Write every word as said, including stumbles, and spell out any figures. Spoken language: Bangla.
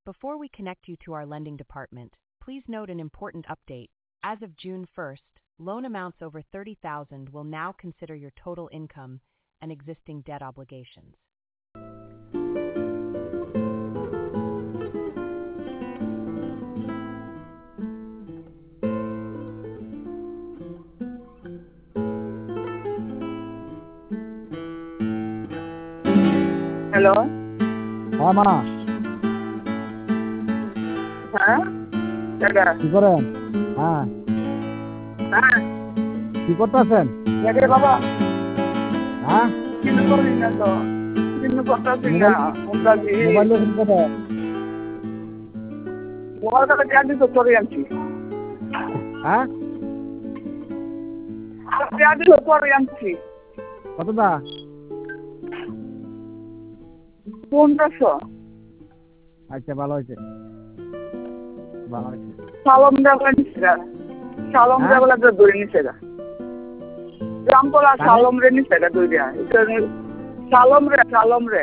Before we connect you to our lending department, please note an important update. As of June first, loan amounts over thirty thousand will now consider your total income and existing debt obligations. Hello হ্যাঁ মা, হ্যাঁ দাদা কি করেন? হ্যাঁ, হ্যাঁ কি করতেছেন? দেখে বাবা হ্যাঁ, কিন্তু করি না তো কিন্তু করতেছি না কোনটা কি মোবাইল দেখুন কত? মোবাইল টাকা দেওয়া দিত করে আনছি হ্যাঁ, দেওয়া দিল করে আনছি কত দা? পনেরোশো আচ্ছা, ভালো হয়েছে, ভালো হয়েছে। সালম দেওয়া নিচ্ছে গা সালম হ্যাঁ? দেওয়া তো ধরে নিচ্ছে গা রামপলা কানে? সালম রে নিচ্ছে গা ধরে সালম রে সালম রে